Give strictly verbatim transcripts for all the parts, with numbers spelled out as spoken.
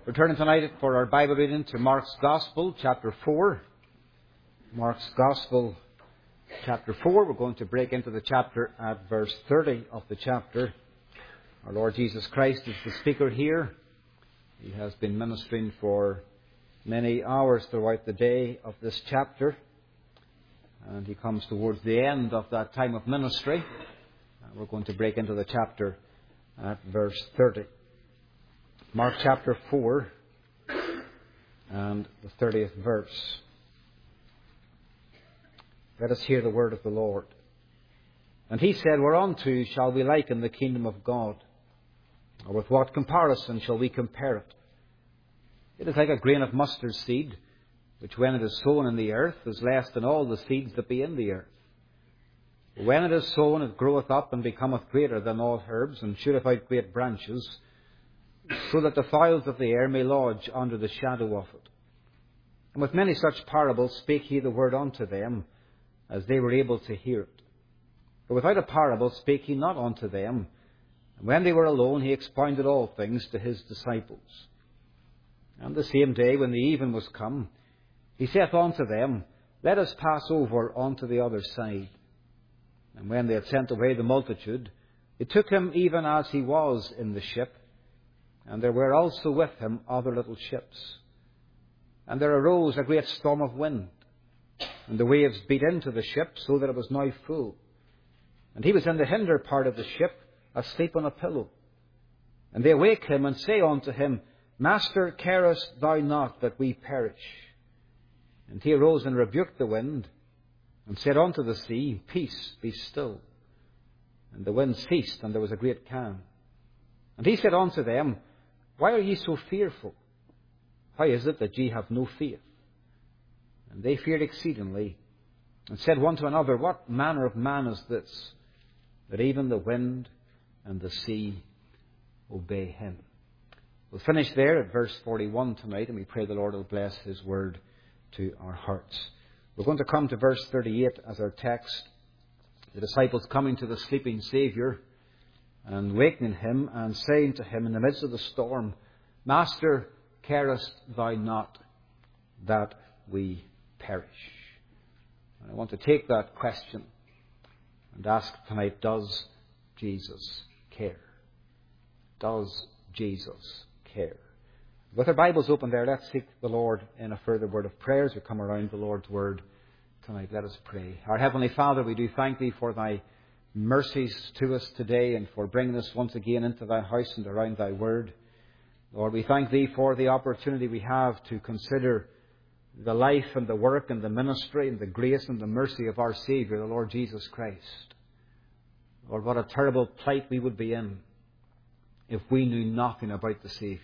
We're turning tonight for our Bible reading to Mark's Gospel, chapter four. Mark's Gospel, chapter four. We're going to break into the chapter at verse thirty of the chapter. Our Lord Jesus Christ is the speaker here. He has been ministering for many hours throughout the day of this chapter. And he comes towards the end of that time of ministry. And we're going to break into the chapter at verse thirty. Mark chapter four and the thirtieth verse. Let us hear the word of the Lord. And he said, Whereunto shall we liken the kingdom of God? Or with what comparison shall we compare it? It is like a grain of mustard seed, which when it is sown in the earth is less than all the seeds that be in the earth. When it is sown, it groweth up and becometh greater than all herbs, and shooteth out great branches, so that the fowls of the air may lodge under the shadow of it. And with many such parables spake he the word unto them, as they were able to hear it. But without a parable spake he not unto them. And when they were alone, he expounded all things to his disciples. And the same day, when the even was come, he saith unto them, Let us pass over unto the other side. And when they had sent away the multitude, they took him even as he was in the ship. And there were also with him other little ships. And there arose a great storm of wind, and the waves beat into the ship, so that it was now full. And he was in the hinder part of the ship, asleep on a pillow. And they awake him, and say unto him, Master, carest thou not that we perish? And he arose and rebuked the wind, and said unto the sea, Peace, be still. And the wind ceased, and there was a great calm. And he said unto them, Why are ye so fearful? How is it that ye have no faith? And they feared exceedingly, and said one to another, What manner of man is this, that even the wind and the sea obey him? We'll finish there at verse forty-one tonight, and we pray the Lord will bless his word to our hearts. We're going to come to verse thirty-eight as our text. The disciples coming to the sleeping Saviour and wakening him and saying to him in the midst of the storm, Master, carest thou not that we perish? And I want to take that question and ask tonight, does Jesus care? Does Jesus care? With our Bibles open there, let's seek the Lord in a further word of prayer as we come around the Lord's word tonight. Let us pray. Our Heavenly Father, we do thank thee for thy mercies to us today and for bringing us once again into thy house and around thy word. Lord, we thank thee for the opportunity we have to consider the life and the work and the ministry and the grace and the mercy of our Saviour, the Lord Jesus Christ. Lord, what a terrible plight we would be in if we knew nothing about the Saviour.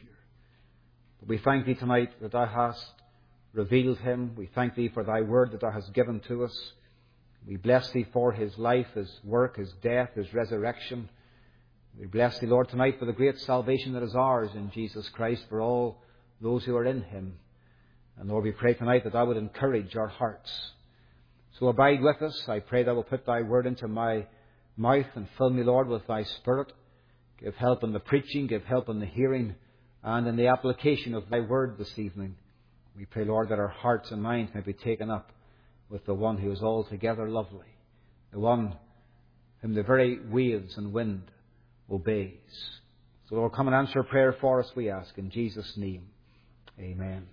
But we thank thee tonight that thou hast revealed him. We thank thee for thy word that thou hast given to us. We bless thee for his life, his work, his death, his resurrection. We bless thee, Lord, tonight for the great salvation that is ours in Jesus Christ for all those who are in him. And Lord, we pray tonight that thou would encourage our hearts. So abide with us. I pray thou will put thy word into my mouth and fill me, Lord, with thy Spirit. Give help in the preaching, give help in the hearing, and in the application of thy word this evening. We pray, Lord, that our hearts and minds may be taken up with the one who is altogether lovely, the one whom the very waves and wind obeys. So, Lord, come and answer prayer for us, we ask, in Jesus' name. Amen.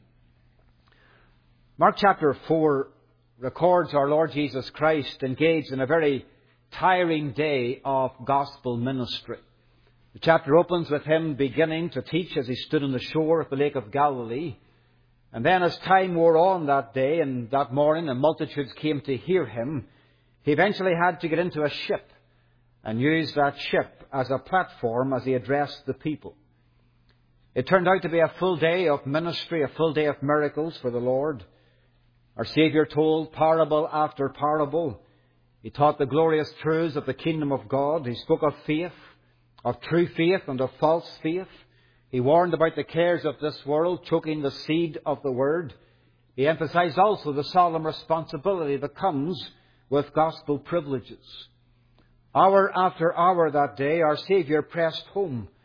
Mark chapter four records our Lord Jesus Christ engaged in a very tiring day of gospel ministry. The chapter opens with him beginning to teach as he stood on the shore of the Lake of Galilee. And then as time wore on that day and that morning and multitudes came to hear him, he eventually had to get into a ship and use that ship as a platform as he addressed the people. It turned out to be a full day of ministry, a full day of miracles for the Lord. Our Saviour told parable after parable. He taught the glorious truths of the kingdom of God. He spoke of faith, of true faith and of false faith. He warned about the cares of this world, choking the seed of the word. He emphasized also the solemn responsibility that comes with gospel privileges. Hour after hour that day, our Saviour pressed home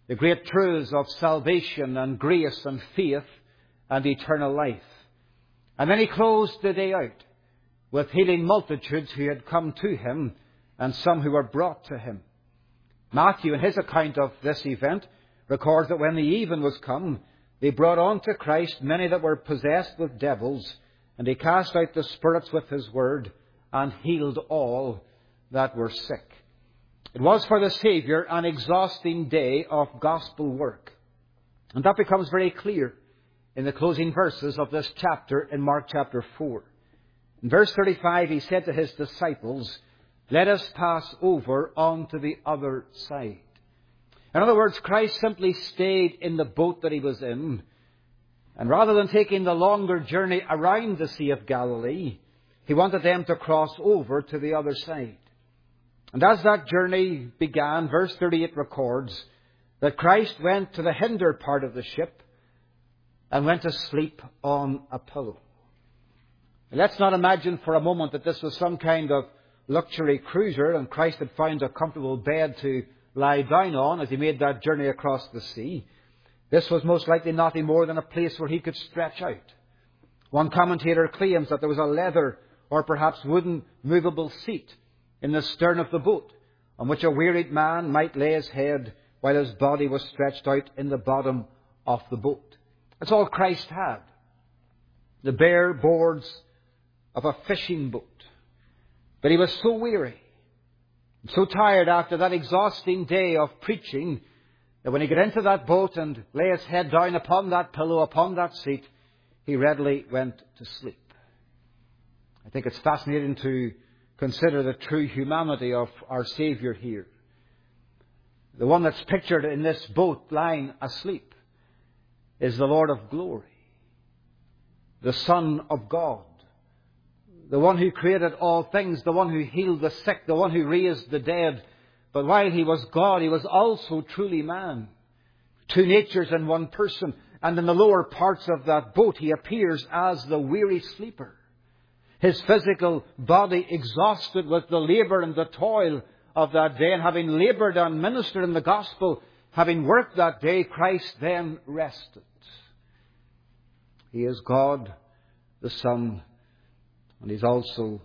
the great truths of salvation and grace and faith and eternal life. And then he closed the day out with healing multitudes who had come to him and some who were brought to him. Matthew, in his account of this event, records that when the even was come, they brought unto Christ many that were possessed with devils, and he cast out the spirits with his word, and healed all that were sick. It was for the Saviour an exhausting day of gospel work. And that becomes very clear in the closing verses of this chapter in Mark chapter four. In verse thirty-five, he said to his disciples, "Let us pass over onto the other side." In other words, Christ simply stayed in the boat that he was in. And rather than taking the longer journey around the Sea of Galilee, he wanted them to cross over to the other side. And as that journey began, verse thirty-eight records that Christ went to the hinder part of the ship and went to sleep on a pillow. Let's not imagine for a moment that this was some kind of luxury cruiser and Christ had found a comfortable bed to lie down on as he made that journey across the sea. This was most likely nothing more than a place where he could stretch out. One commentator claims that there was a leather or perhaps wooden movable seat in the stern of the boat on which a wearied man might lay his head while his body was stretched out in the bottom of the boat. That's all Christ had. The bare boards of a fishing boat. But he was so weary, so tired after that exhausting day of preaching, that when he got into that boat and lay his head down upon that pillow, upon that seat, he readily went to sleep. I think it's fascinating to consider the true humanity of our Saviour here. The one that's pictured in this boat lying asleep is the Lord of glory, the Son of God, the one who created all things, the one who healed the sick, the one who raised the dead. But while he was God, he was also truly man. Two natures in one person. And in the lower parts of that boat, he appears as the weary sleeper. His physical body exhausted with the labour and the toil of that day. And having laboured and ministered in the gospel, having worked that day, Christ then rested. He is God, the Son, and he's also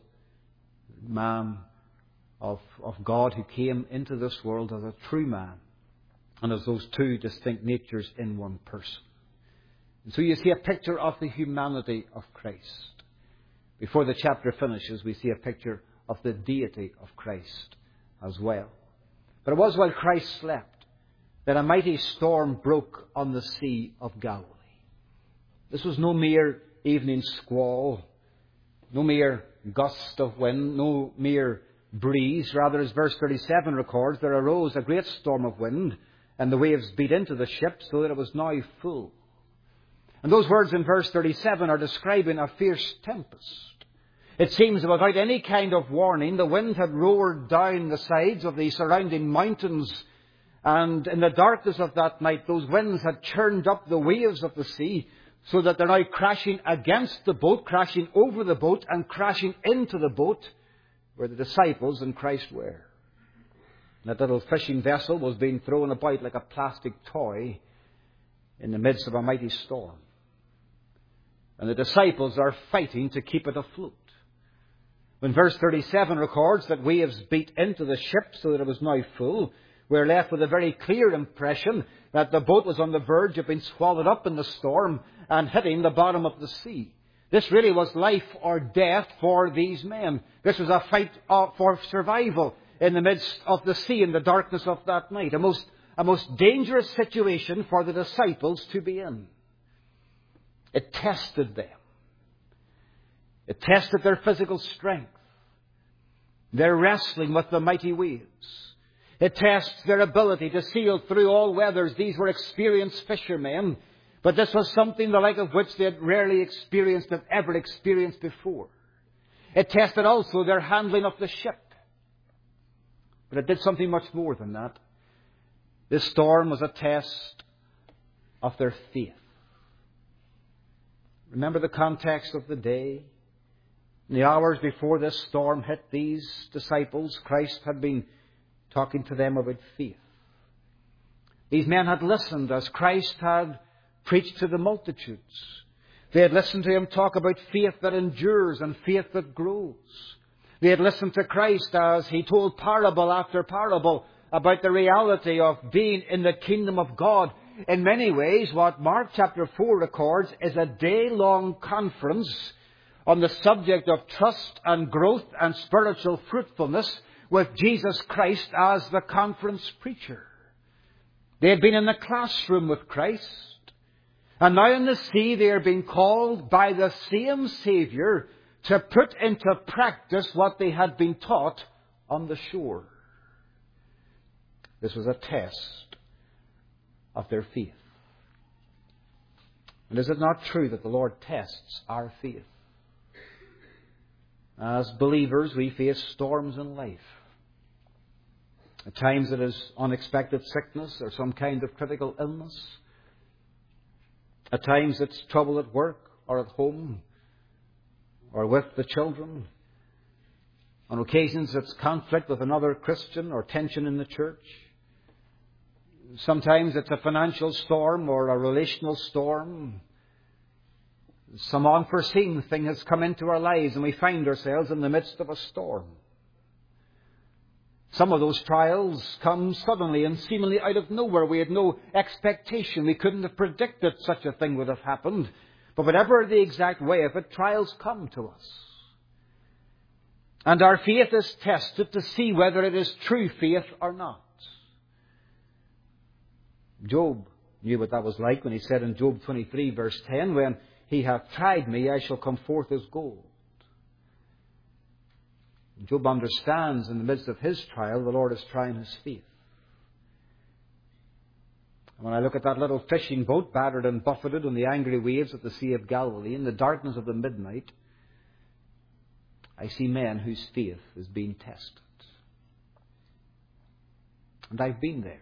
man of, of God who came into this world as a true man and as those two distinct natures in one person. And so you see a picture of the humanity of Christ. Before the chapter finishes, we see a picture of the deity of Christ as well. But it was while Christ slept that a mighty storm broke on the Sea of Galilee. This was no mere evening squall, no mere gust of wind, no mere breeze. Rather, as verse thirty-seven records, there arose a great storm of wind, and the waves beat into the ship so that it was now full. And those words in verse thirty-seven are describing a fierce tempest. It seems that without any kind of warning, the wind had roared down the sides of the surrounding mountains, and in the darkness of that night, those winds had churned up the waves of the sea, so that they're now crashing against the boat, crashing over the boat, and crashing into the boat where the disciples and Christ were. That little fishing vessel was being thrown about like a plastic toy in the midst of a mighty storm. And the disciples are fighting to keep it afloat. When verse thirty-seven records that waves beat into the ship so that it was now full, we're left with a very clear impression that the boat was on the verge of being swallowed up in the storm and hitting the bottom of the sea. This really was life or death for these men. This was a fight for survival in the midst of the sea in the darkness of that night. A most, a most dangerous situation for the disciples to be in. It tested them. It tested their physical strength, their wrestling with the mighty waves. It tests their ability to sail through all weathers. These were experienced fishermen, but this was something the like of which they had rarely experienced, if ever experienced before. It tested also their handling of the ship. But it did something much more than that. This storm was a test of their faith. Remember the context of the day? In the hours before this storm hit these disciples, Christ had been talking to them about faith. These men had listened as Christ had preached to the multitudes. They had listened to Him talk about faith that endures and faith that grows. They had listened to Christ as He told parable after parable about the reality of being in the kingdom of God. In many ways, what Mark chapter four records is a day-long conference on the subject of trust and growth and spiritual fruitfulness with Jesus Christ as the conference preacher. They had been in the classroom with Christ. And now in the sea they are being called by the same Saviour to put into practice what they had been taught on the shore. This was a test of their faith. And is it not true that the Lord tests our faith? As believers, we face storms in life. At times it is unexpected sickness or some kind of critical illness. At times it's trouble at work or at home or with the children. On occasions it's conflict with another Christian or tension in the church. Sometimes it's a financial storm or a relational storm. Some unforeseen thing has come into our lives and we find ourselves in the midst of a storm. Some of those trials come suddenly and seemingly out of nowhere. We had no expectation. We couldn't have predicted such a thing would have happened. But whatever the exact way of it, trials come to us. And our faith is tested to see whether it is true faith or not. Job knew what that was like when he said in Job twenty-three verse ten, when He hath tried me, I shall come forth as gold. Job understands in the midst of his trial, the Lord is trying his faith. And when I look at that little fishing boat battered and buffeted on the angry waves of the Sea of Galilee in the darkness of the midnight, I see men whose faith is being tested. And I've been there.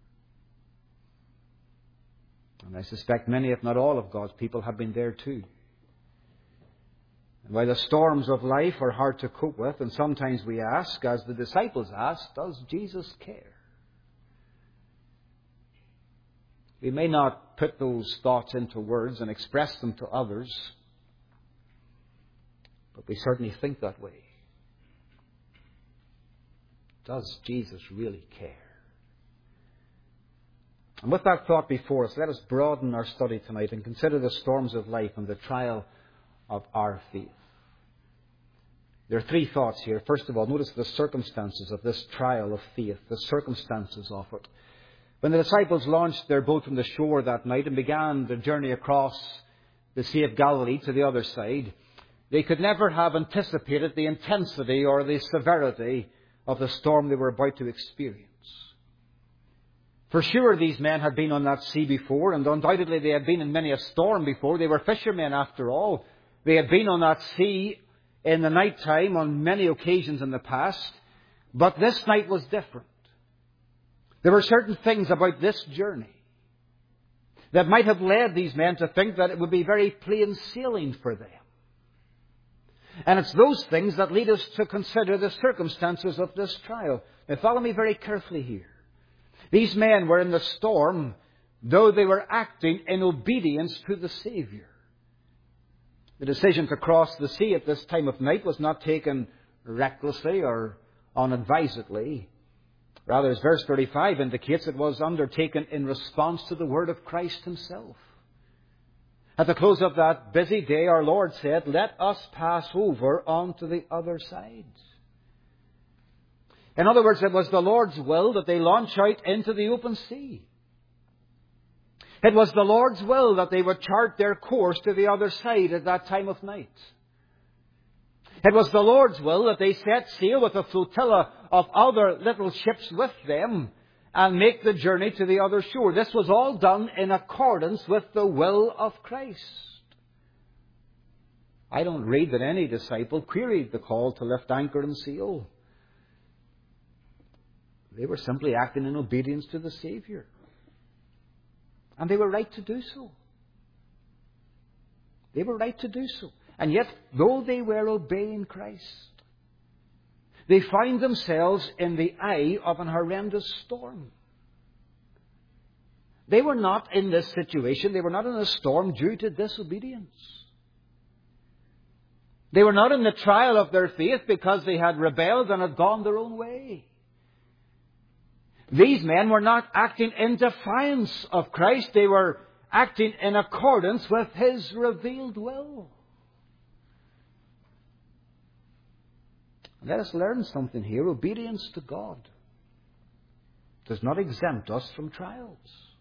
And I suspect many, if not all, of God's people have been there too. And while the storms of life are hard to cope with, and sometimes we ask, as the disciples asked, does Jesus care? We may not put those thoughts into words and express them to others, but we certainly think that way. Does Jesus really care? And with that thought before us, let us broaden our study tonight and consider the storms of life and the trial of our faith. There are three thoughts here. First of all, notice the circumstances of this trial of faith, the circumstances of it. When the disciples launched their boat from the shore that night and began the journey across the Sea of Galilee to the other side, they could never have anticipated the intensity or the severity of the storm they were about to experience. For sure, these men had been on that sea before, and undoubtedly they had been in many a storm before. They were fishermen after all. They had been on that sea in the night time on many occasions in the past, but this night was different. There were certain things about this journey that might have led these men to think that it would be very plain sailing for them. And it's those things that lead us to consider the circumstances of this trial. Now follow me very carefully here. These men were in the storm, though they were acting in obedience to the Saviour. The decision to cross the sea at this time of night was not taken recklessly or unadvisedly. Rather, as verse thirty-five indicates, it was undertaken in response to the word of Christ Himself. At the close of that busy day, our Lord said, "Let us pass over onto the other side." In other words, it was the Lord's will that they launch out into the open sea. It was the Lord's will that they would chart their course to the other side at that time of night. It was the Lord's will that they set sail with a flotilla of other little ships with them and make the journey to the other shore. This was all done in accordance with the will of Christ. I don't read that any disciple queried the call to lift anchor and sail. They were simply acting in obedience to the Saviour. And they were right to do so. They were right to do so. And yet, though they were obeying Christ, they found themselves in the eye of an horrendous storm. They were not in this situation. They were not in a storm due to disobedience. They were not in the trial of their faith because they had rebelled and had gone their own way. These men were not acting in defiance of Christ. They were acting in accordance with His revealed will. Let us learn something here. Obedience to God does not exempt us from trials.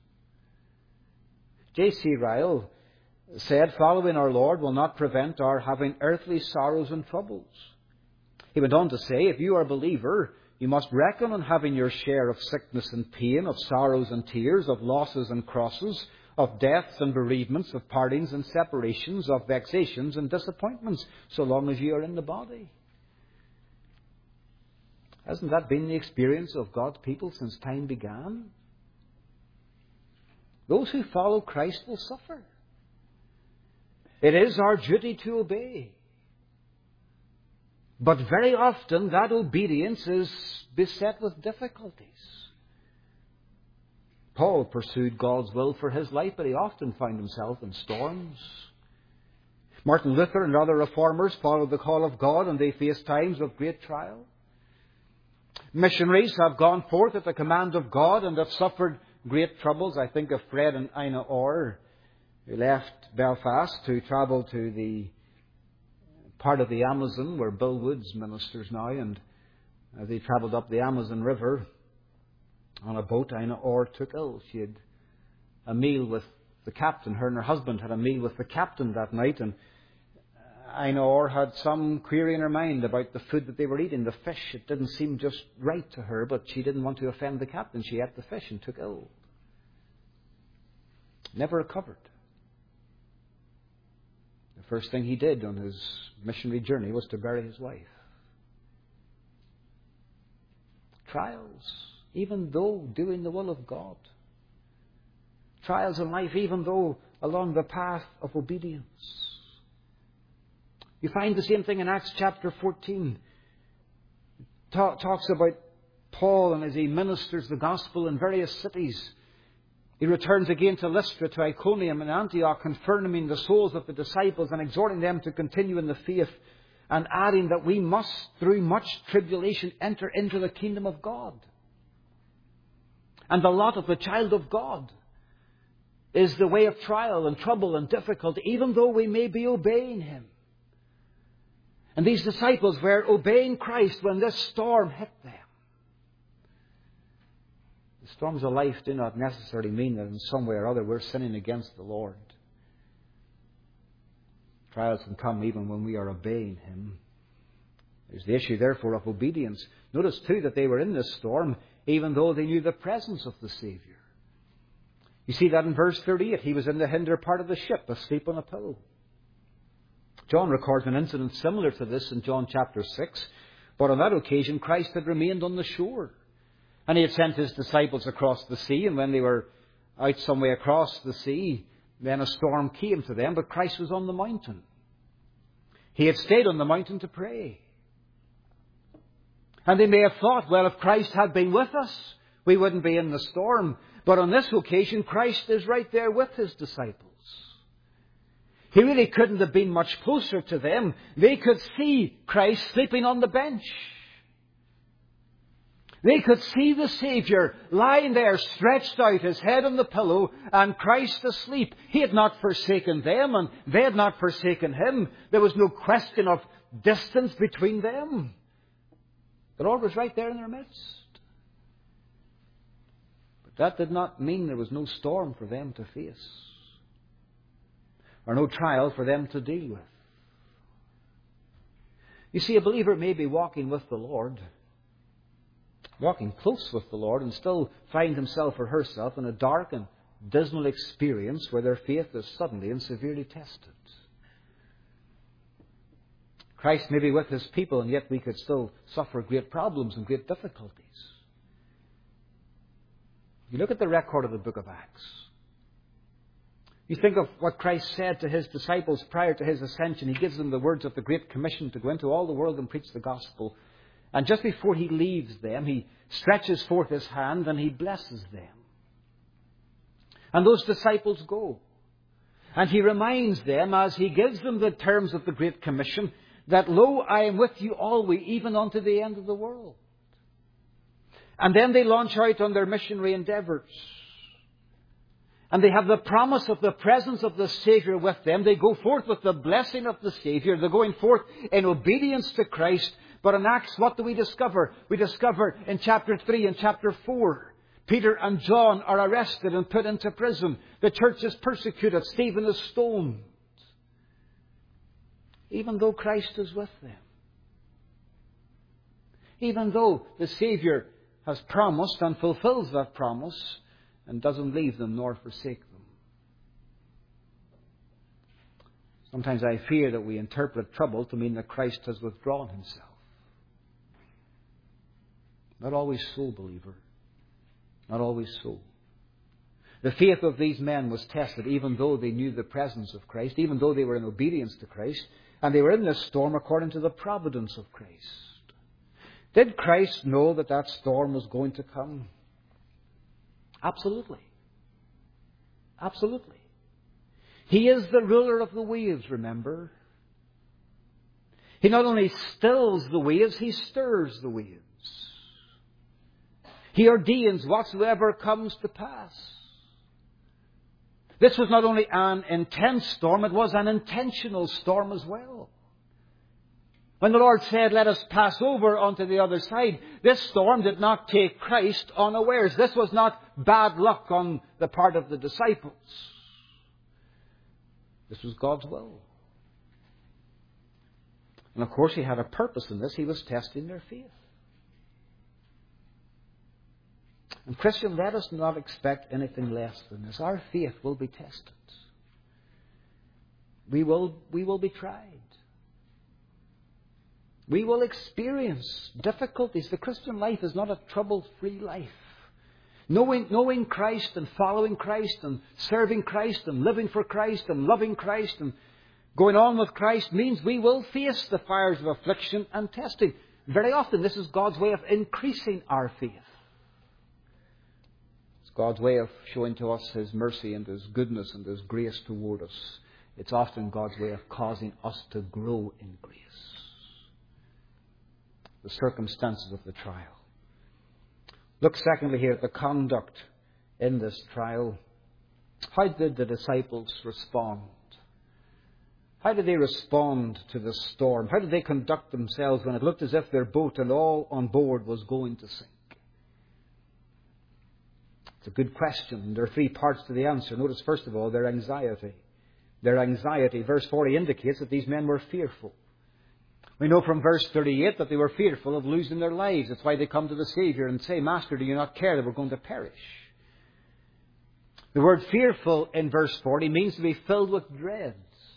J C Ryle said, following our Lord will not prevent our having earthly sorrows and troubles. He went on to say, if you are a believer, you must reckon on having your share of sickness and pain, of sorrows and tears, of losses and crosses, of deaths and bereavements, of partings and separations, of vexations and disappointments, so long as you are in the body. Hasn't that been the experience of God's people since time began? Those who follow Christ will suffer. It is our duty to obey. But very often that obedience is beset with difficulties. Paul pursued God's will for his life, but he often found himself in storms. Martin Luther and other reformers followed the call of God, and they faced times of great trial. Missionaries have gone forth at the command of God and have suffered great troubles. I think of Fred and Ina Orr, who left Belfast to travel to the part of the Amazon where Bill Woods ministers now, and as they travelled up the Amazon River on a boat, Ina Orr took ill. She had a meal with the captain. Her and her husband had a meal with the captain that night, and Ina Orr had some query in her mind about the food that they were eating, the fish. It didn't seem just right to her, but she didn't want to offend the captain. She ate the fish and took ill. Never recovered. The first thing he did on his missionary journey was to bury his wife. Trials, even though doing the will of God. Trials in life, even though along the path of obedience. You find the same thing in Acts chapter fourteen. Talk, talks about Paul, and as he ministers the gospel in various cities, he returns again to Lystra, to Iconium and Antioch, confirming the souls of the disciples and exhorting them to continue in the faith, and adding that we must, through much tribulation, enter into the kingdom of God. And the lot of the child of God is the way of trial and trouble and difficulty, even though we may be obeying Him. And these disciples were obeying Christ when this storm hit them. The storms of life do not necessarily mean that in some way or other we're sinning against the Lord. Trials can come even when we are obeying Him. There's the issue, therefore, of obedience. Notice, too, that they were in this storm even though they knew the presence of the Saviour. You see that in verse thirty-eight. He was in the hinder part of the ship, asleep on a pillow. John records an incident similar to this in John chapter six. But on that occasion, Christ had remained on the shore. And He had sent His disciples across the sea. And when they were out some way across the sea, then a storm came to them. But Christ was on the mountain. He had stayed on the mountain to pray. And they may have thought, well, if Christ had been with us, we wouldn't be in the storm. But on this occasion, Christ is right there with His disciples. He really couldn't have been much closer to them. They could see Christ sleeping on the bench. They could see the Saviour lying there, stretched out, His head on the pillow, and Christ asleep. He had not forsaken them, and they had not forsaken Him. There was no question of distance between them. The Lord was right there in their midst. But that did not mean there was no storm for them to face, or no trial for them to deal with. You see, a believer may be walking with the Lord, walking close with the Lord, and still find himself or herself in a dark and dismal experience where their faith is suddenly and severely tested. Christ may be with His people, and yet we could still suffer great problems and great difficulties. You look at the record of the book of Acts. You think of what Christ said to His disciples prior to His ascension. He gives them the words of the Great Commission to go into all the world and preach the gospel. And just before He leaves them, He stretches forth His hand and He blesses them. And those disciples go. And He reminds them, as He gives them the terms of the Great Commission, that, lo, I am with you always, even unto the end of the world. And then they launch out on their missionary endeavours. And they have the promise of the presence of the Saviour with them. They go forth with the blessing of the Saviour. They're going forth in obedience to Christ. But in Acts, what do we discover? We discover in chapter three and chapter four, Peter and John are arrested and put into prison. The church is persecuted. Stephen is stoned. Even though Christ is with them. Even though the Saviour has promised and fulfills that promise and doesn't leave them nor forsake them. Sometimes I fear that we interpret trouble to mean that Christ has withdrawn Himself. Not always so, believer. Not always so. The faith of these men was tested even though they knew the presence of Christ, even though they were in obedience to Christ, and they were in this storm according to the providence of Christ. Did Christ know that that storm was going to come? Absolutely. Absolutely. He is the ruler of the waves, remember. He not only stills the waves, He stirs the waves. He ordains whatsoever comes to pass. This was not only an intense storm, it was an intentional storm as well. When the Lord said, let us pass over onto the other side, this storm did not take Christ unawares. This was not bad luck on the part of the disciples. This was God's will. And of course He had a purpose in this. He was testing their faith. And Christian, let us not expect anything less than this. Our faith will be tested. We will, we will be tried. We will experience difficulties. The Christian life is not a trouble-free life. Knowing, knowing Christ and following Christ and serving Christ and living for Christ and loving Christ and going on with Christ means we will face the fires of affliction and testing. Very often this is God's way of increasing our faith. It's God's way of showing to us His mercy and His goodness and His grace toward us. It's often God's way of causing us to grow in grace. The circumstances of the trial. Look secondly here at the conduct in this trial. How did the disciples respond? How did they respond to the storm? How did they conduct themselves when it looked as if their boat and all on board was going to sink? It's a good question. There are three parts to the answer. Notice first of all their anxiety. Their anxiety. Verse forty indicates that these men were fearful. We know from verse thirty-eight that they were fearful of losing their lives. That's why they come to the Saviour and say, Master, do you not care that we're going to perish? The word fearful in verse forty means to be filled with dreads.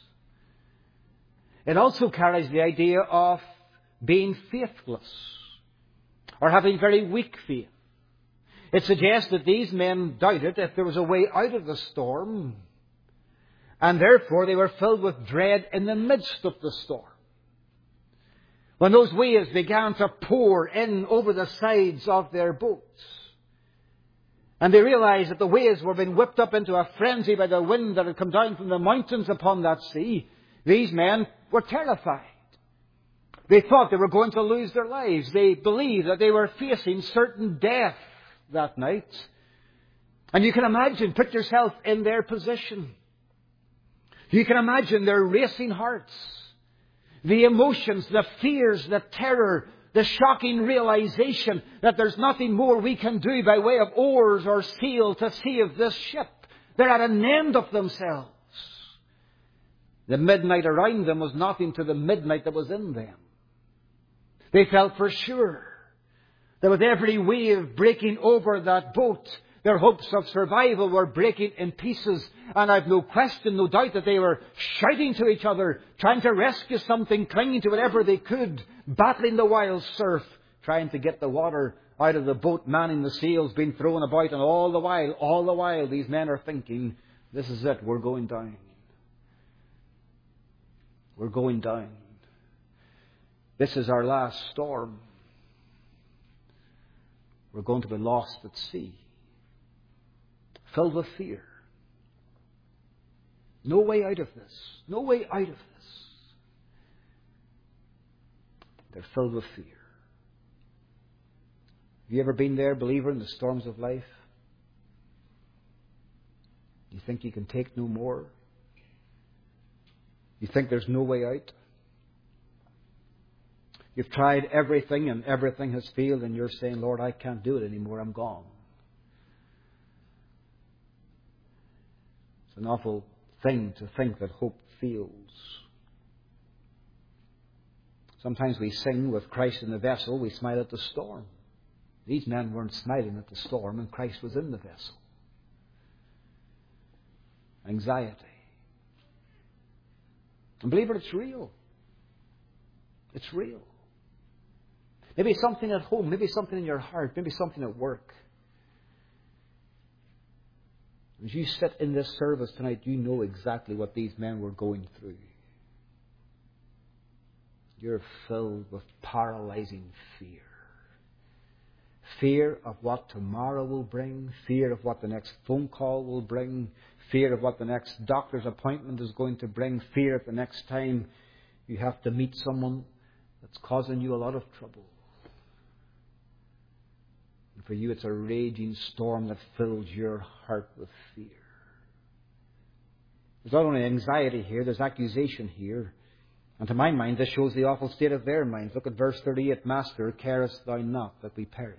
It also carries the idea of being faithless or having very weak faith. It suggests that these men doubted if there was a way out of the storm, and therefore they were filled with dread in the midst of the storm. When those waves began to pour in over the sides of their boats, and they realized that the waves were being whipped up into a frenzy by the wind that had come down from the mountains upon that sea, these men were terrified. They thought they were going to lose their lives. They believed that they were facing certain death that night. And you can imagine, put yourself in their position. You can imagine their racing hearts, the emotions, the fears, the terror, the shocking realization that there's nothing more we can do by way of oars or sail to save this ship. They're at an end of themselves. The midnight around them was nothing to the midnight that was in them. They felt for sure that with every wave breaking over that boat, their hopes of survival were breaking in pieces. And I've no question, no doubt that they were shouting to each other, trying to rescue something, clinging to whatever they could, battling the wild surf, trying to get the water out of the boat, manning the sails, being thrown about. And all the while, all the while, these men are thinking, this is it, we're going down. We're going down. This is our last storm. We're going to be lost at sea. Filled with fear. No way out of this. No way out of this. They're filled with fear. Have you ever been there, believer, in the storms of life? You think you can take no more? You think there's no way out? You've tried everything and everything has failed and you're saying, Lord, I can't do it anymore. I'm gone. It's an awful thing to think that hope fails. Sometimes we sing with Christ in the vessel, we smile at the storm. These men weren't smiling at the storm and Christ was in the vessel. Anxiety. And believer, it's real. It's real. Maybe something at home, maybe something in your heart, maybe something at work. As you sit in this service tonight, you know exactly what these men were going through. You're filled with paralyzing fear. Fear of what tomorrow will bring. Fear of what the next phone call will bring. Fear of what the next doctor's appointment is going to bring. Fear of the next time you have to meet someone that's causing you a lot of trouble. And for you, it's a raging storm that fills your heart with fear. There's not only anxiety here, there's accusation here. And to my mind, this shows the awful state of their minds. Look at verse thirty-eight. Master, carest thou not that we perish?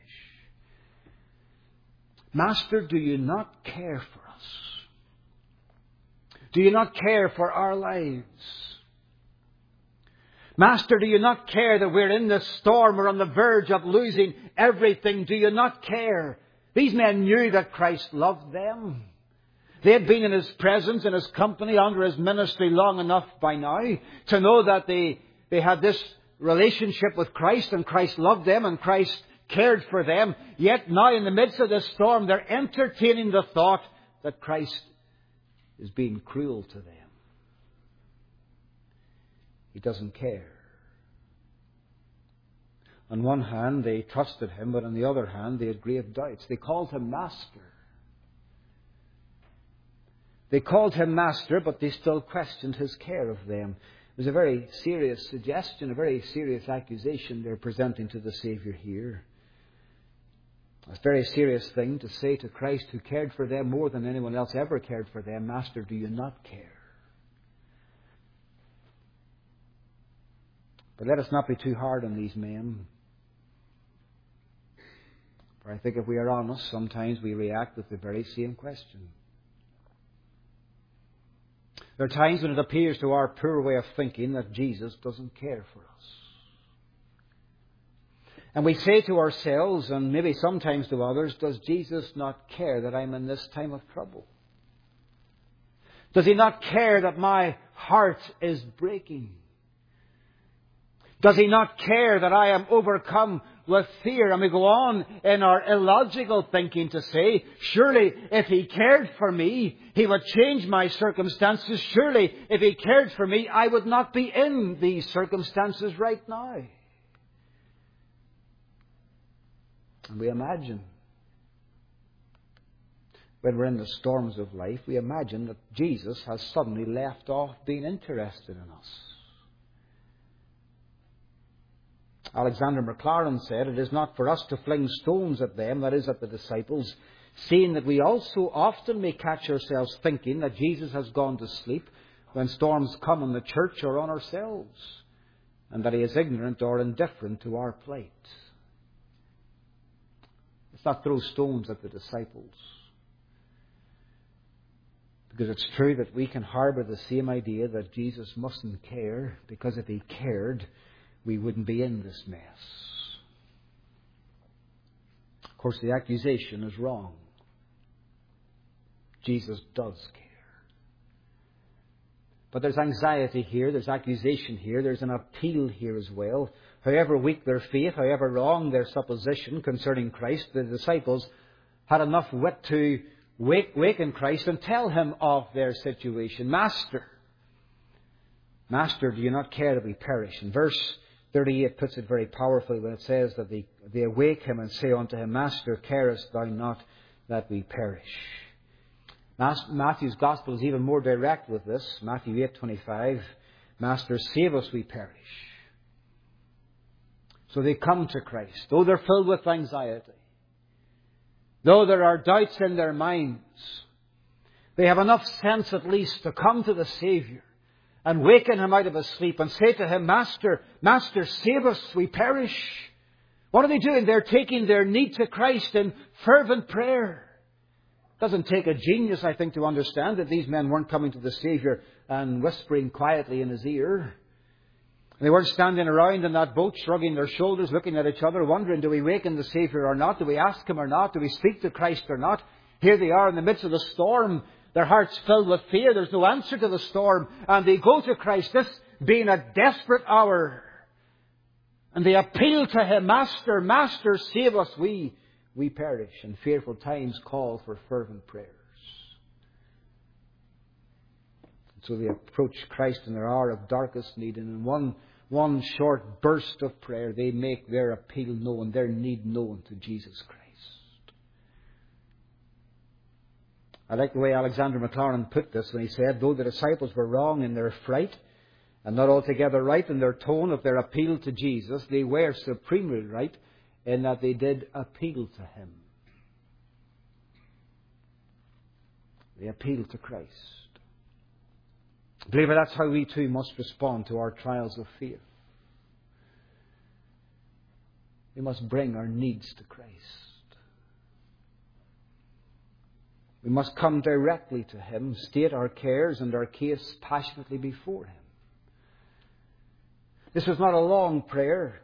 Master, do you not care for us? Do you not care for our lives? Master, do you not care that we're in this storm? We're on the verge of losing everything. Do you not care? These men knew that Christ loved them. They had been in His presence, in His company, under His ministry long enough by now to know that they, they had this relationship with Christ and Christ loved them and Christ cared for them. Yet now in the midst of this storm, they're entertaining the thought that Christ is being cruel to them. He doesn't care. On one hand, they trusted Him, but on the other hand, they had grave doubts. They called Him Master. They called Him Master, but they still questioned His care of them. It was a very serious suggestion, a very serious accusation they're presenting to the Saviour here. A very serious thing to say to Christ, who cared for them more than anyone else ever cared for them. Master, do you not care? But let us not be too hard on these men. For I think if we are honest, sometimes we react with the very same question. There are times when it appears to our poor way of thinking that Jesus doesn't care for us. And we say to ourselves, and maybe sometimes to others, does Jesus not care that I'm in this time of trouble? Does He not care that my heart is breaking? Does He not care that I am overcome with fear? And we go on in our illogical thinking to say, surely if He cared for me, He would change my circumstances. Surely if He cared for me, I would not be in these circumstances right now. And we imagine, when we're in the storms of life, we imagine that Jesus has suddenly left off being interested in us. Alexander Maclaren said, it is not for us to fling stones at them, that is, at the disciples, seeing that we also often may catch ourselves thinking that Jesus has gone to sleep when storms come on the church or on ourselves, and that He is ignorant or indifferent to our plight. Let's not throw stones at the disciples, because it's true that we can harbour the same idea that Jesus mustn't care, because if He cared, we wouldn't be in this mess. Of course, the accusation is wrong. Jesus does care. But there's anxiety here, there's accusation here, there's an appeal here as well. However weak their faith, however wrong their supposition concerning Christ, the disciples had enough wit to wake, waken Christ and tell Him of their situation. Master, Master, do you not care that we perish? In verse thirty-eight puts it very powerfully when it says that they, they awake Him and say unto Him, Master, carest thou not that we perish? Matthew's Gospel is even more direct with this. Matthew eight twenty-five. Master, save us, we perish. So they come to Christ. Though they're filled with anxiety, though there are doubts in their minds, they have enough sense at least to come to the Saviour and waken Him out of His sleep and say to Him, Master, Master, save us, we perish. What are they doing? They're taking their need to Christ in fervent prayer. It doesn't take a genius, I think, to understand that these men weren't coming to the Saviour and whispering quietly in His ear. They weren't standing around in that boat, shrugging their shoulders, looking at each other, wondering, do we waken the Saviour or not? Do we ask Him or not? Do we speak to Christ or not? Here they are in the midst of the storm, their hearts filled with fear. There's no answer to the storm. And they go to Christ, this being a desperate hour. And they appeal to Him, Master, Master, save us, we, we perish. And fearful times call for fervent prayers. So they approach Christ in their hour of darkest need, and in one, one short burst of prayer, they make their appeal known, their need known to Jesus Christ. I like the way Alexander Maclaren put this when he said, though the disciples were wrong in their fright, and not altogether right in their tone of their appeal to Jesus, they were supremely right in that they did appeal to Him. They appealed to Christ. Believer, that's how we too must respond to our trials of fear. We must bring our needs to Christ. We must come directly to Him, state our cares and our case passionately before Him. This was not a long prayer,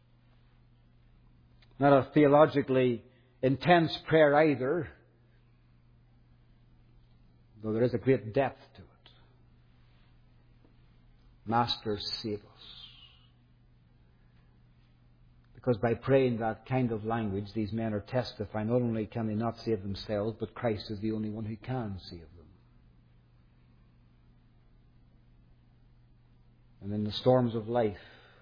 not a theologically intense prayer either, though there is a great depth to it. Master, save us. Because by praying that kind of language, these men are testifying not only can they not save themselves, but Christ is the only one who can save them. And in the storms of life,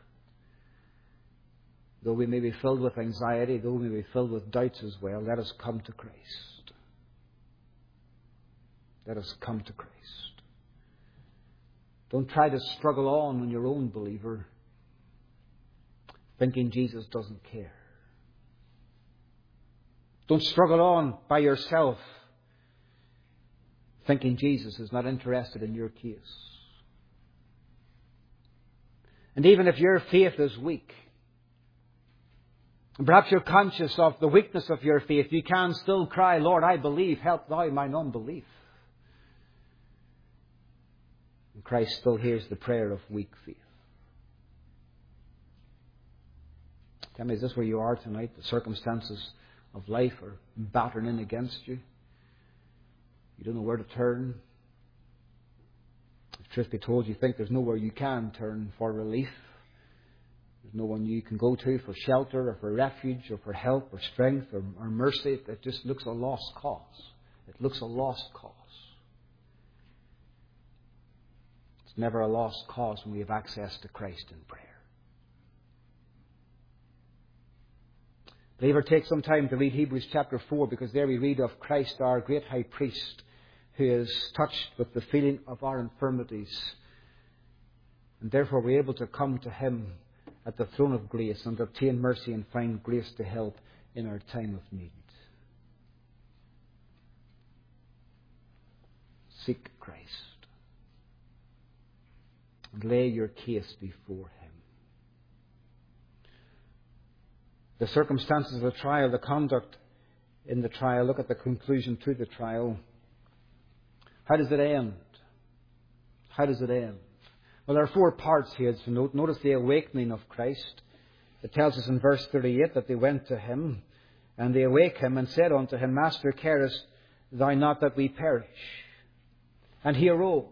though we may be filled with anxiety, though we may be filled with doubts as well, let us come to Christ. Let us come to Christ. Don't try to struggle on on your own, believer, thinking Jesus doesn't care. Don't struggle on by yourself, thinking Jesus is not interested in your case. And even if your faith is weak, and perhaps you're conscious of the weakness of your faith, you can still cry, Lord, I believe, help thou mine unbelief. And Christ still hears the prayer of weak faith. Tell me, is this where you are tonight? The circumstances of life are battering in against you. You don't know where to turn. If truth be told, you think there's nowhere you can turn for relief. There's no one you can go to for shelter or for refuge or for help or strength or, or mercy. It just looks a lost cause. It looks a lost cause. It's never a lost cause when we have access to Christ in prayer. Believer, take some time to read Hebrews chapter four, because there we read of Christ, our great high priest, who is touched with the feeling of our infirmities. And therefore we're able to come to Him at the throne of grace and obtain mercy and find grace to help in our time of need. Seek Christ and lay your case before Him. The circumstances of the trial, the conduct in the trial, look at the conclusion to the trial. How does it end? How does it end? Well, there are four parts here to note. Notice the awakening of Christ. It tells us in verse thirty-eight that they went to Him, and they awake Him and said unto Him, Master, carest thou not that we perish? And He arose.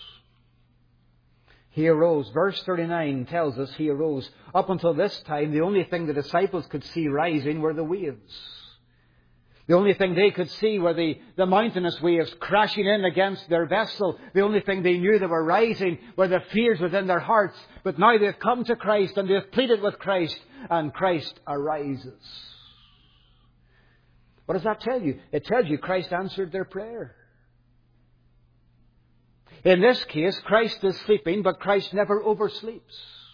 He arose. Verse thirty-nine tells us He arose. Up until this time, the only thing the disciples could see rising were the waves. The only thing they could see were the, the mountainous waves crashing in against their vessel. The only thing they knew that were rising were the fears within their hearts. But now they've come to Christ and they've pleaded with Christ, and Christ arises. What does that tell you? It tells you Christ answered their prayer. In this case, Christ is sleeping, but Christ never oversleeps.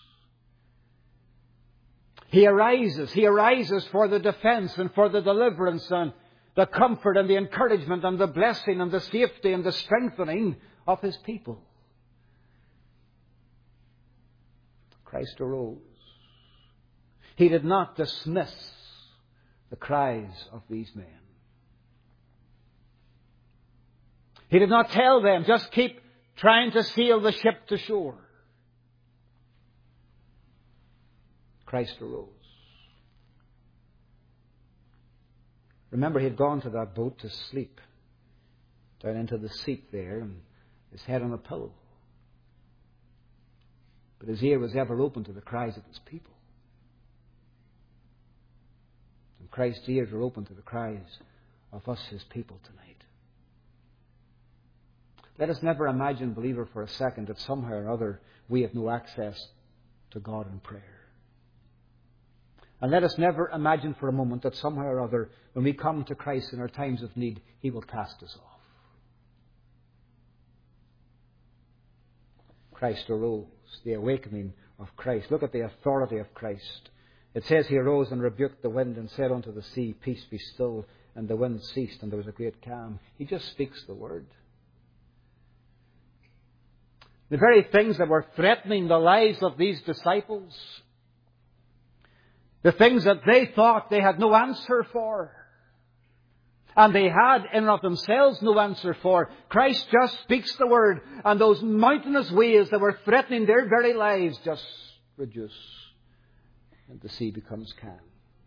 He arises. He arises for the defense and for the deliverance and the comfort and the encouragement and the blessing and the safety and the strengthening of His people. Christ arose. He did not dismiss the cries of these men. He did not tell them, just keep trying to sail the ship to shore. Christ arose. Remember, he had gone to that boat to sleep, down into the seat there, and his head on a pillow. But his ear was ever open to the cries of his people. And Christ's ears are open to the cries of us, his people, tonight. Let us never imagine, believer, for a second that somehow or other we have no access to God in prayer. And let us never imagine for a moment that somehow or other, when we come to Christ in our times of need, He will cast us off. Christ arose, the awakening of Christ. Look at the authority of Christ. It says He arose and rebuked the wind and said unto the sea, Peace, be still. And the wind ceased and there was a great calm. He just speaks the word. The very things that were threatening the lives of these disciples, the things that they thought they had no answer for, and they had in and of themselves no answer for, Christ just speaks the word, and those mountainous waves that were threatening their very lives just reduce, and the sea becomes calm.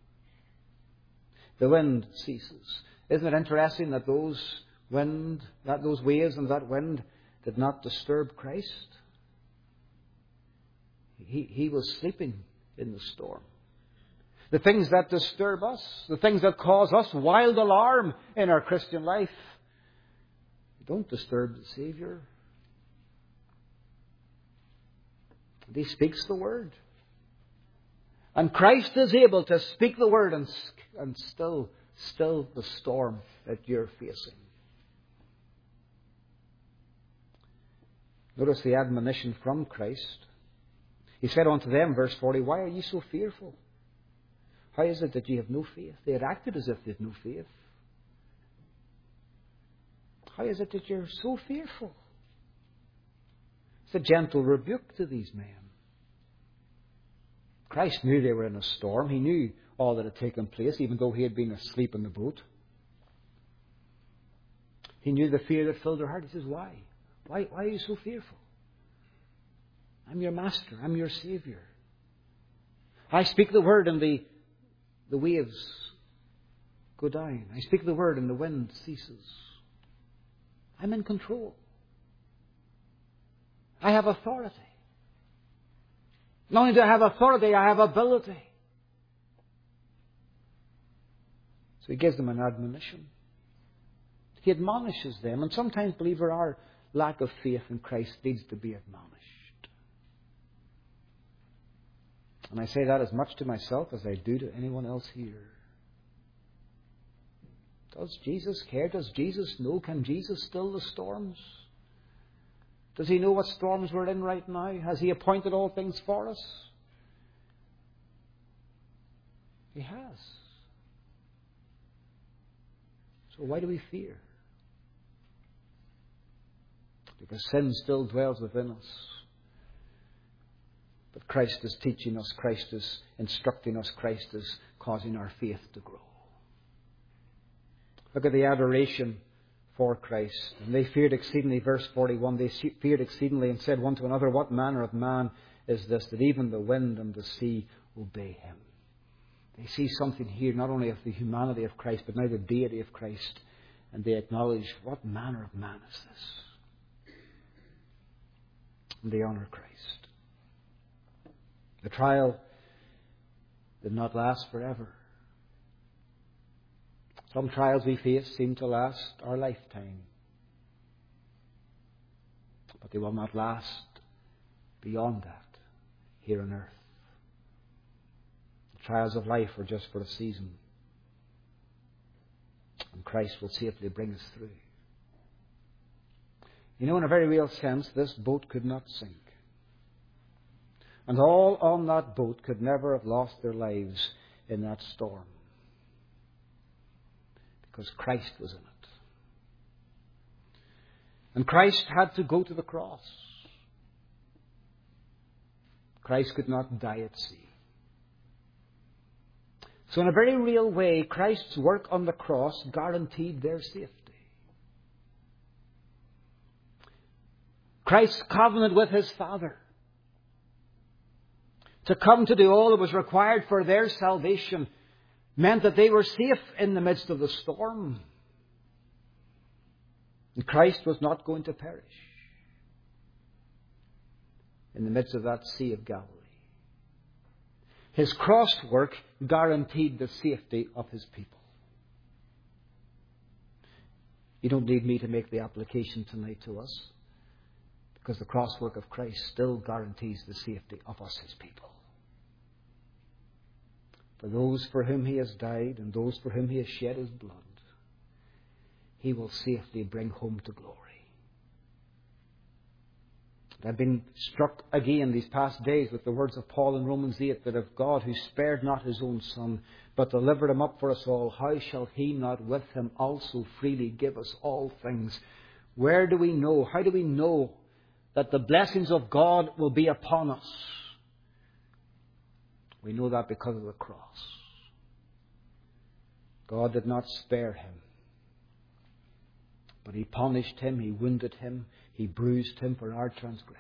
The wind ceases. Isn't it interesting that those wind, that those waves and that wind did not disturb Christ? He, he was sleeping in the storm. The things that disturb us, the things that cause us wild alarm in our Christian life, don't disturb the Savior. And He speaks the word. And Christ is able to speak the word and, and still, still the storm that you're facing. Notice the admonition from Christ. He said unto them, verse forty, Why are ye so fearful? How is it that ye have no faith? They had acted as if they had no faith. How is it that you're so fearful? It's a gentle rebuke to these men. Christ knew they were in a storm. He knew all that had taken place, even though He had been asleep in the boat. He knew the fear that filled their heart. He says, Why? Why, why are you so fearful? I'm your master. I'm your Savior. I speak the word and the, the waves go down. I speak the word and the wind ceases. I'm in control. I have authority. Not only do I have authority, I have ability. So He gives them an admonition. He admonishes them. And sometimes, believer, our lack of faith in Christ needs to be admonished. And I say that as much to myself as I do to anyone else here. Does Jesus care? Does Jesus know? Can Jesus still the storms? Does He know what storms we're in right now? Has He appointed all things for us? He has. So why do we fear? Because sin still dwells within us. But Christ is teaching us, Christ is instructing us, Christ is causing our faith to grow. Look at the adoration for Christ. And they feared exceedingly, verse forty-one, they feared exceedingly and said one to another, What manner of man is this, that even the wind and the sea obey Him? They see something here, not only of the humanity of Christ, but now the deity of Christ. And they acknowledge, what manner of man is this? And they honour Christ. The trial did not last forever. Some trials we face seem to last our lifetime. But they will not last beyond that here on earth. The trials of life are just for a season. And Christ will safely bring us through. You know, in a very real sense, this boat could not sink. And all on that boat could never have lost their lives in that storm. Because Christ was in it. And Christ had to go to the cross. Christ could not die at sea. So in a very real way, Christ's work on the cross guaranteed their safety. Christ's covenant with His Father to come to do all that was required for their salvation meant that they were safe in the midst of the storm. And Christ was not going to perish in the midst of that Sea of Galilee. His cross work guaranteed the safety of His people. You don't need me to make the application tonight to us, because the cross work of Christ still guarantees the safety of us, His people. For those for whom He has died and those for whom He has shed His blood, He will safely bring home to glory. I've been struck again these past days with the words of Paul in Romans eight, that if God, who spared not His own Son, but delivered Him up for us all, how shall He not with Him also freely give us all things? Where do we know? How do we know that the blessings of God will be upon us? We know that because of the cross. God did not spare Him, but He punished Him, He wounded Him, He bruised Him for our transgressions.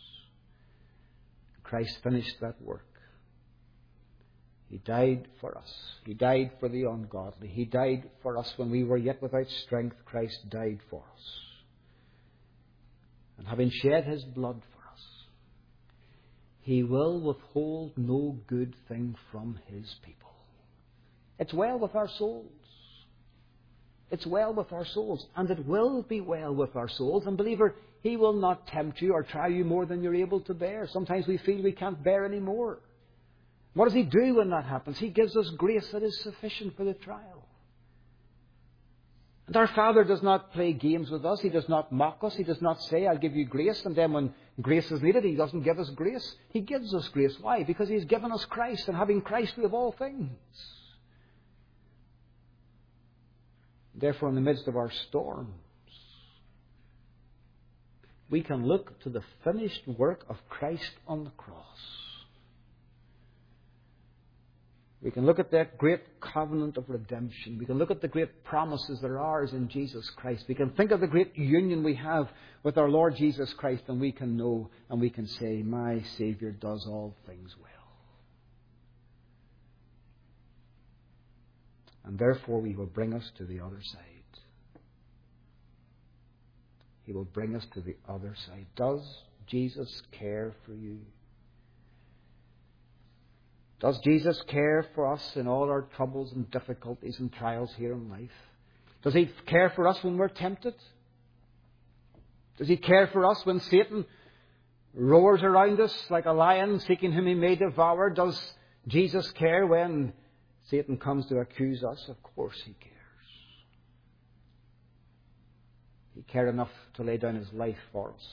Christ finished that work. He died for us. He died for the ungodly. He died for us when we were yet without strength. Christ died for us. And having shed His blood for us, He will withhold no good thing from His people. It's well with our souls. It's well with our souls, and it will be well with our souls. And believer, He will not tempt you or try you more than you're able to bear. Sometimes we feel we can't bear any more. What does He do when that happens? He gives us grace that is sufficient for the trial. And our Father does not play games with us. He does not mock us. He does not say, I'll give you grace, and then when grace is needed, He doesn't give us grace. He gives us grace. Why? Because He's given us Christ, and having Christ we have all things. Therefore, in the midst of our storms, we can look to the finished work of Christ on the cross. We can look at that great covenant of redemption. We can look at the great promises that are ours in Jesus Christ. We can think of the great union we have with our Lord Jesus Christ, and we can know and we can say, my Saviour does all things well. And therefore He will bring us to the other side. He will bring us to the other side. Does Jesus care for you? Does Jesus care for us in all our troubles and difficulties and trials here in life? Does He care for us when we're tempted? Does He care for us when Satan roars around us like a lion seeking whom he may devour? Does Jesus care when Satan comes to accuse us? Of course He cares. He cared enough to lay down His life for us.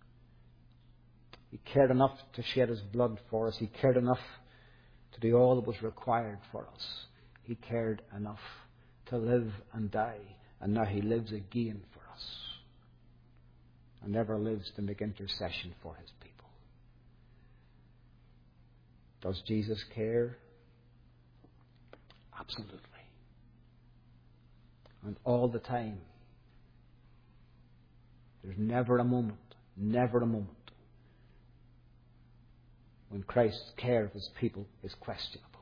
He cared enough to shed His blood for us. He cared enough to do all that was required for us. He cared enough to live and die. And now He lives again for us. And ever lives to make intercession for His people. Does Jesus care? Absolutely. And all the time. There's never a moment, never a moment when Christ's care of His people is questionable.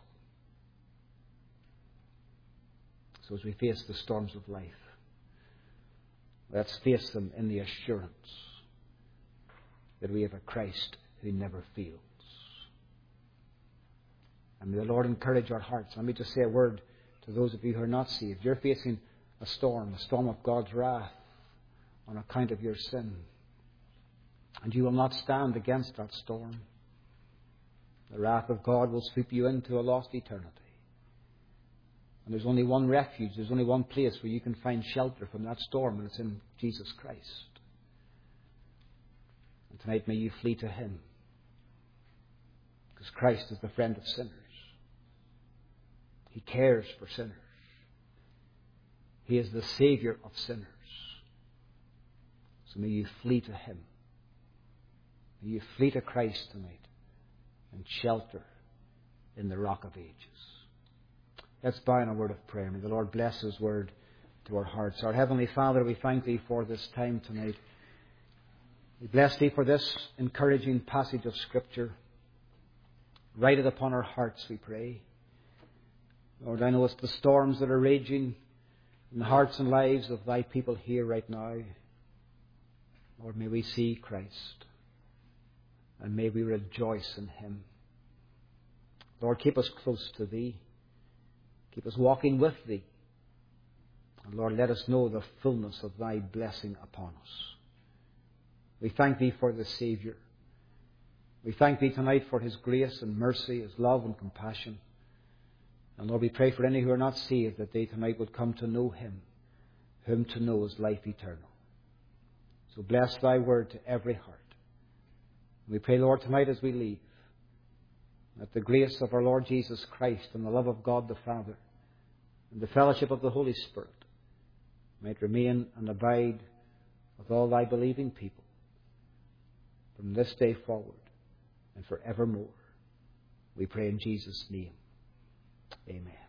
So as we face the storms of life, let's face them in the assurance that we have a Christ who never fails. And may the Lord encourage our hearts. Let me just say a word to those of you who are not saved. You're facing a storm, a storm of God's wrath on account of your sin. And you will not stand against that storm. The wrath of God will sweep you into a lost eternity. And there's only one refuge, there's only one place where you can find shelter from that storm, and it's in Jesus Christ. And tonight may you flee to Him. Because Christ is the friend of sinners. He cares for sinners. He is the Saviour of sinners. So may you flee to Him. May you flee to Christ tonight and shelter in the Rock of Ages. Let's bow in a word of prayer. May the Lord bless His word to our hearts. Our Heavenly Father, we thank Thee for this time tonight. We bless Thee for this encouraging passage of Scripture. Write it upon our hearts, we pray. Lord, I know it's the storms that are raging in the hearts and lives of Thy people here right now. Lord, may we see Christ. And may we rejoice in Him. Lord, keep us close to Thee. Keep us walking with Thee. And Lord, let us know the fullness of Thy blessing upon us. We thank Thee for the Saviour. We thank Thee tonight for His grace and mercy, His love and compassion. And Lord, we pray for any who are not saved that they tonight would come to know Him, whom to know is life eternal. So bless Thy word to every heart. We pray, Lord, tonight as we leave, that the grace of our Lord Jesus Christ and the love of God the Father and the fellowship of the Holy Spirit might remain and abide with all Thy believing people from this day forward and forevermore. We pray in Jesus' name. Amen.